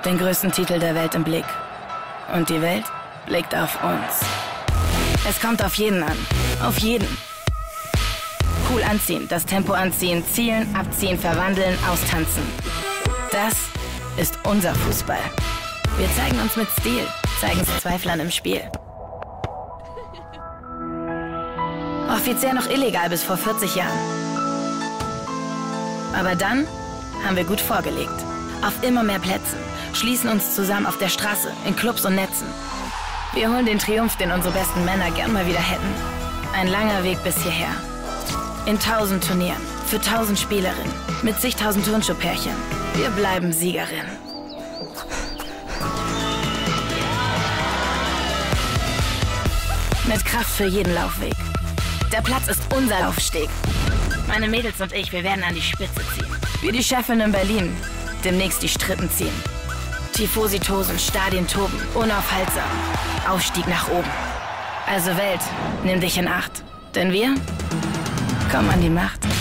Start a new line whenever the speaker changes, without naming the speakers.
den größten Titel der Welt im Blick. Und die Welt blickt auf uns. Es kommt auf jeden an. Auf jeden. Cool anziehen, das Tempo anziehen, zielen, abziehen, verwandeln, austanzen. Das ist unser Fußball. Wir zeigen uns mit Stil, zeigen es Zweiflern im Spiel. Offiziell noch illegal bis vor 40 Jahren. Aber dann haben wir gut vorgelegt. Auf immer mehr Plätzen, schließen uns zusammen auf der Straße, in Clubs und Netzen. Wir holen den Triumph, den unsere besten Männer gern mal wieder hätten. Ein langer Weg bis hierher. In 1000 Turnieren, für 1000 Spielerinnen, mit zigtausend Turnschuhpärchen. Wir bleiben Siegerin. Mit Kraft für jeden Laufweg. Der Platz ist unser Laufsteg. Meine Mädels und ich, wir werden an die Spitze ziehen. Wie die Chefin in Berlin, demnächst die Strippen ziehen. Tifosi tosen, Stadien toben, unaufhaltsam. Aufstieg nach oben. Also Welt, nimm dich in Acht. Denn wir kommen an die Macht.